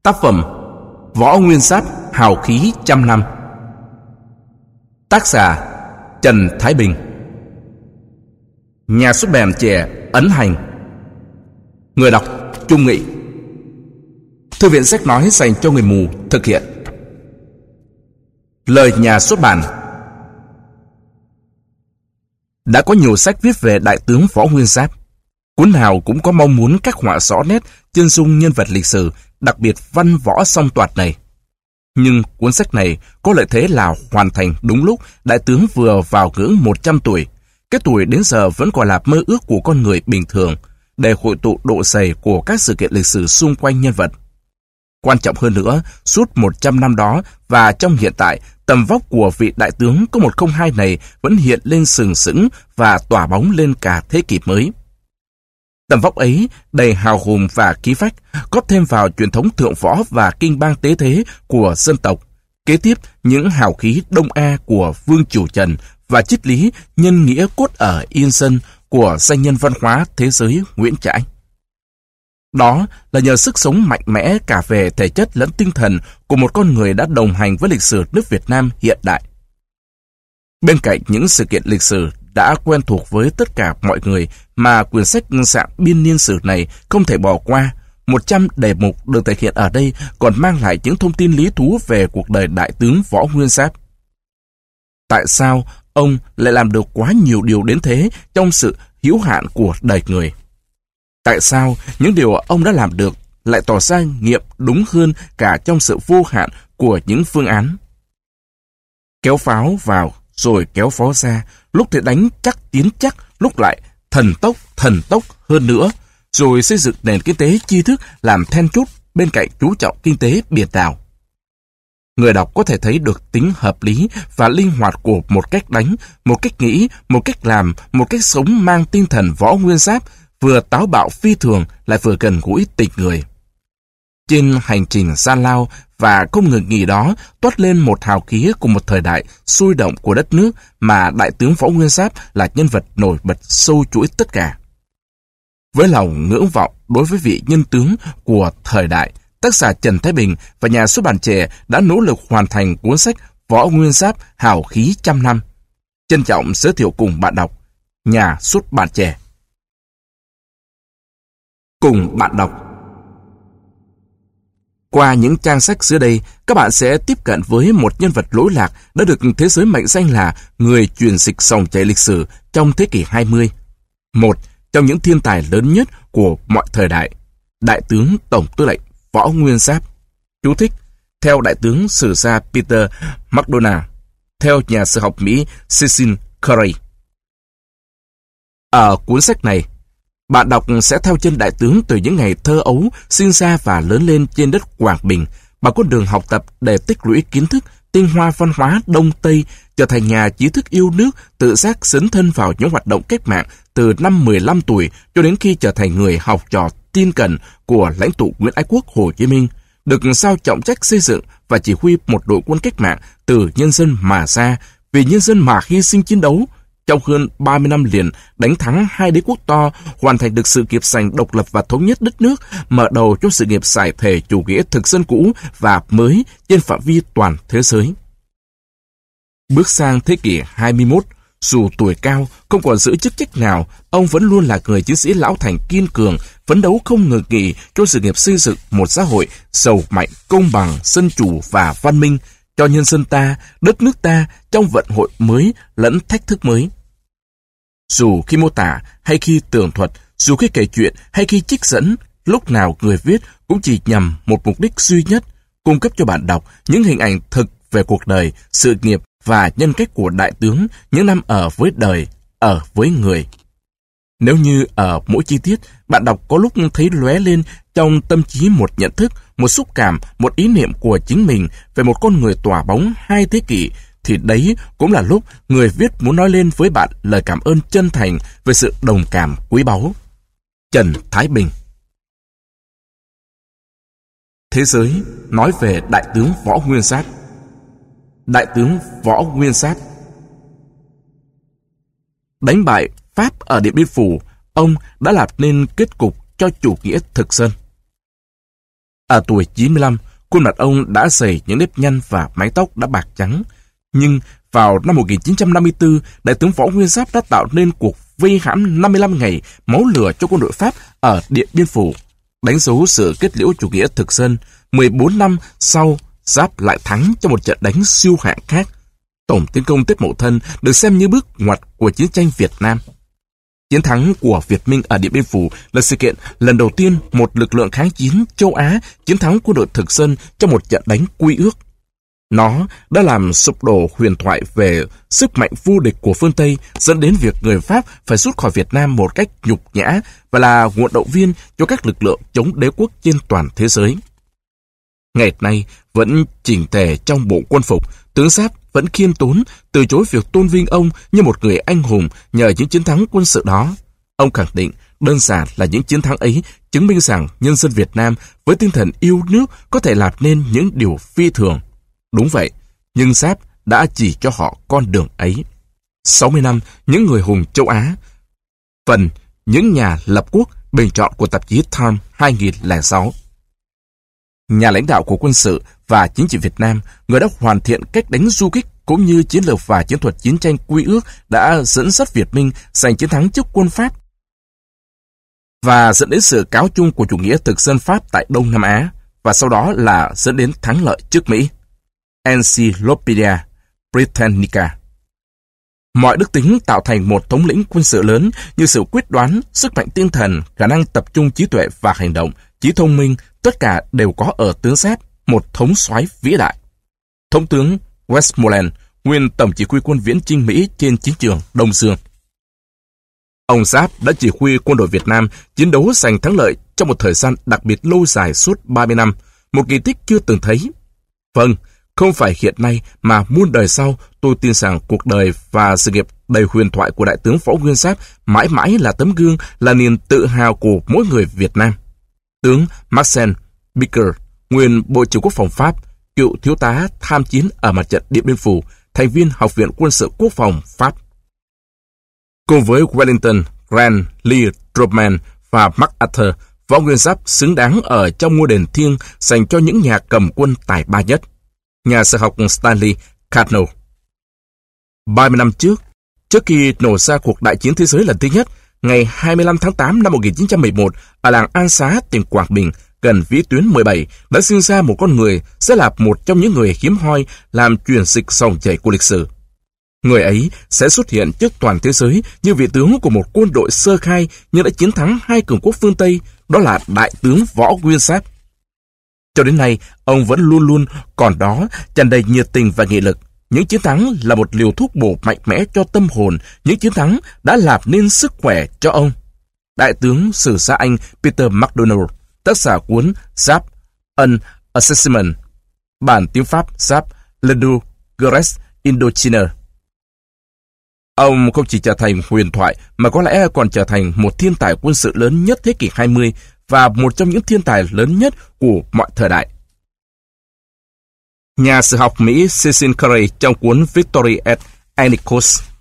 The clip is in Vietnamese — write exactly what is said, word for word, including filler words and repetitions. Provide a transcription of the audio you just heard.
Tác phẩm Võ Nguyên Giáp hào khí trăm năm. Tác giả Trần Thái Bình. Nhà xuất bản trẻ Ấn Hành. Người đọc Trung Nghị. Thư viện sách nói dành cho người mù thực hiện. Lời nhà xuất bản. Đã có nhiều sách viết về đại tướng Võ Nguyên Giáp. Cuốn nào cũng có mong muốn khắc họa rõ nét chân dung nhân vật lịch sử, đặc biệt văn võ song toạt này. Nhưng cuốn sách này có lợi thế là hoàn thành đúng lúc đại tướng vừa vào ngưỡng một trăm tuổi. Cái tuổi đến giờ vẫn còn là mơ ước của con người bình thường, để hội tụ độ dày của các sự kiện lịch sử xung quanh nhân vật. Quan trọng hơn nữa, suốt một trăm năm đó và trong hiện tại, tầm vóc của vị đại tướng có một không hai này vẫn hiện lên sừng sững và tỏa bóng lên cả thế kỷ mới. Tầm vóc ấy đầy hào hùng và khí phách, góp thêm vào truyền thống thượng võ và kinh bang tế thế của dân tộc. Kế tiếp những hào khí Đông A của Vương Chủ Trần và triết lý nhân nghĩa cốt ở Yên Sơn của danh nhân văn hóa thế giới Nguyễn Trãi. Đó là nhờ sức sống mạnh mẽ cả về thể chất lẫn tinh thần của một con người đã đồng hành với lịch sử nước Việt Nam hiện đại. Bên cạnh những sự kiện lịch sử đã quen thuộc với tất cả mọi người mà quyển sách dạng biên niên sử này không thể bỏ qua, một trăm đề mục được thể hiện ở đây còn mang lại những thông tin lý thú về cuộc đời đại tướng Võ Nguyên Giáp. Tại sao ông lại làm được quá nhiều điều đến thế trong sự hữu hạn của đời người? Tại sao những điều ông đã làm được lại tỏ ra nghiệm đúng hơn cả trong sự vô hạn của những phương án? Kéo pháo vào rồi kéo pháo ra, lúc thì đánh chắc tiến chắc, lúc lại thần tốc thần tốc hơn nữa, rồi xây dựng nền kinh tế tri thức làm then chốt bên cạnh chú trọng kinh tế biển đảo. Người đọc có thể thấy được tính hợp lý và linh hoạt của một cách đánh, một cách nghĩ, một cách làm, một cách sống mang tinh thần Võ Nguyên Giáp, vừa táo bạo phi thường lại vừa gần gũi tình người. Trên hành trình gian lao và không ngừng nghỉ đó toát lên một hào khí của một thời đại sôi động của đất nước mà đại tướng Võ Nguyên Giáp là nhân vật nổi bật sâu chuỗi tất cả. Với lòng ngưỡng vọng đối với vị nhân tướng của thời đại, tác giả Trần Thái Bình và nhà xuất bản trẻ đã nỗ lực hoàn thành cuốn sách Võ Nguyên Giáp hào khí trăm năm. Trân trọng giới thiệu cùng bạn đọc, nhà xuất bản trẻ. Cùng bạn đọc. Qua những trang sách dưới đây, các bạn sẽ tiếp cận với một nhân vật lỗi lạc đã được thế giới mệnh danh là người truyền dịch dòng chảy lịch sử trong thế kỷ hai mươi. Một trong những thiên tài lớn nhất của mọi thời đại, đại tướng tổng tư lệnh Võ Nguyên Giáp. Chú thích: theo đại tướng sử gia Peter McDonald, theo nhà sử học Mỹ Cecil Curry. Ở cuốn sách này, bạn đọc sẽ theo chân đại tướng từ những ngày thơ ấu, sinh ra và lớn lên trên đất Quảng Bình, bằng con đường học tập để tích lũy kiến thức, tinh hoa văn hóa Đông Tây, trở thành nhà trí thức yêu nước, tự giác dấn thân vào những hoạt động cách mạng từ năm mười lăm tuổi cho đến khi trở thành người học trò tin cẩn của lãnh tụ Nguyễn Ái Quốc Hồ Chí Minh, được giao trọng trách xây dựng và chỉ huy một đội quân cách mạng từ nhân dân mà ra, vì nhân dân mà hy sinh chiến đấu. Trong hơn ba mươi năm liền đánh thắng hai đế quốc to, hoàn thành được sự nghiệp giành độc lập và thống nhất đất nước, mở đầu cho sự nghiệp giải thể chủ nghĩa thực dân cũ và mới trên phạm vi toàn thế giới. Bước sang thế kỷ hai mươi mốt, dù tuổi cao, không còn giữ chức trách nào, ông vẫn luôn là người chiến sĩ lão thành kiên cường, phấn đấu không ngừng nghỉ cho sự nghiệp xây dựng một xã hội giàu mạnh, công bằng, dân chủ và văn minh, cho nhân dân ta, đất nước ta trong vận hội mới lẫn thách thức mới. Dù khi mô tả hay khi tường thuật, dù khi kể chuyện hay khi trích dẫn, lúc nào người viết cũng chỉ nhằm một mục đích duy nhất, cung cấp cho bạn đọc những hình ảnh thực về cuộc đời, sự nghiệp và nhân cách của đại tướng những năm ở với đời, ở với người. Nếu như ở mỗi chi tiết, bạn đọc có lúc thấy lóe lên trong tâm trí một nhận thức, một xúc cảm, một ý niệm của chính mình về một con người tỏa bóng hai thế kỷ, thì đấy cũng là lúc người viết muốn nói lên với bạn lời cảm ơn chân thành về sự đồng cảm quý báu. Trần Thái Bình. Thế giới nói về đại tướng Võ Nguyên Giáp. Đại tướng Võ Nguyên Giáp đánh bại Pháp ở Điện Biên Phủ, ông đã lập nên kết cục cho chủ nghĩa thực dân. Ở tuổi chín mươi lăm, khuôn mặt ông đã dày những nếp nhăn và mái tóc đã bạc trắng. Nhưng vào năm một nghìn chín trăm năm mươi tư, Đại tướng Võ Nguyên Giáp đã tạo nên cuộc vây hãm năm mươi lăm ngày máu lửa cho quân đội Pháp ở Điện Biên Phủ, đánh dấu sự kết liễu chủ nghĩa thực dân. mười bốn năm sau, Giáp lại thắng trong một trận đánh siêu hạng khác. Tổng tiến công Tết Mậu Thân được xem như bước ngoặt của chiến tranh Việt Nam. Chiến thắng của Việt Minh ở Điện Biên Phủ là sự kiện lần đầu tiên một lực lượng kháng chiến châu Á chiến thắng quân đội thực dân trong một trận đánh quy ước. Nó đã làm sụp đổ huyền thoại về sức mạnh vô địch của phương Tây, dẫn đến việc người Pháp phải rút khỏi Việt Nam một cách nhục nhã và là nguồn động viên cho các lực lượng chống đế quốc trên toàn thế giới. Ngày nay, vẫn chỉnh tề trong bộ quân phục, tướng Giáp vẫn khiêm tốn, từ chối việc tôn vinh ông như một người anh hùng nhờ những chiến thắng quân sự đó. Ông khẳng định, đơn giản là những chiến thắng ấy chứng minh rằng nhân dân Việt Nam với tinh thần yêu nước có thể làm nên những điều phi thường. Đúng vậy, nhưng Giáp đã chỉ cho họ con đường ấy. sáu mươi năm, những người hùng châu Á. Phần những nhà lập quốc, bình chọn của tạp chí Time hai nghìn lẻ sáu. Nhà lãnh đạo của quân sự và chính trị Việt Nam, người đã hoàn thiện cách đánh du kích cũng như chiến lược và chiến thuật chiến tranh quy ước đã dẫn dắt Việt Minh giành chiến thắng trước quân Pháp và dẫn đến sự cáo chung của chủ nghĩa thực dân Pháp tại Đông Nam Á, và sau đó là dẫn đến thắng lợi trước Mỹ. Encyclopedia Britannica. Mọi đức tính tạo thành một thống lĩnh quân sự lớn như sự quyết đoán, sức mạnh tinh thần, khả năng tập trung trí tuệ và hành động, trí thông minh, tất cả đều có ở tướng Giáp, một thống soái vĩ đại. Thống tướng Westmoreland, nguyên tổng chỉ huy quân viễn chinh Mỹ trên chiến trường Đông Dương. Ông Giáp đã chỉ huy quân đội Việt Nam chiến đấu giành thắng lợi trong một thời gian đặc biệt lâu dài suốt ba mươi năm, một kỳ tích chưa từng thấy. Vâng, không phải hiện nay mà muôn đời sau, tôi tin rằng cuộc đời và sự nghiệp đầy huyền thoại của Đại tướng Võ Nguyên Giáp mãi mãi là tấm gương, là niềm tự hào của mỗi người Việt Nam. Tướng Marcel Bicker, nguyên Bộ trưởng Quốc phòng Pháp, cựu thiếu tá tham chiến ở mặt trận Điện Biên Phủ, thành viên Học viện Quân sự Quốc phòng Pháp. Cùng với Wellington, Grant, Lee, Truman và MacArthur, Võ Nguyên Giáp xứng đáng ở trong ngôi đền thiêng dành cho những nhà cầm quân tài ba nhất. Nhà sử học Stanley Cardno. ba mươi năm trước, trước khi nổ ra cuộc đại chiến thế giới lần thứ nhất, ngày hai mươi lăm tháng tám năm một nghìn chín trăm mười một, ở làng An Xá, tỉnh Quảng Bình, gần vĩ tuyến mười bảy, đã sinh ra một con người sẽ là một trong những người hiếm hoi làm truyền dịch dòng chảy của lịch sử. Người ấy sẽ xuất hiện trước toàn thế giới như vị tướng của một quân đội sơ khai nhưng đã chiến thắng hai cường quốc phương Tây, đó là Đại tướng Võ Nguyên Giáp. Cho đến nay, ông vẫn luôn luôn còn đó, tràn đầy nhiệt tình và nghị lực. Những chiến thắng là một liều thuốc bổ mạnh mẽ cho tâm hồn, những chiến thắng đã làm nên sức khỏe cho ông. Đại tướng sử gia Anh Peter MacDonald, tác giả cuốn Giáp, An Assessment, bản tiếng Pháp Giáp, Le Nous Guerres Indochina. Ông không chỉ trở thành huyền thoại mà có lẽ còn trở thành một thiên tài quân sự lớn nhất thế kỷ hai mươi và một trong những thiên tài lớn nhất của mọi thời đại. Nhà sử học Mỹ Cecil Carey trong cuốn Victory at Any Cost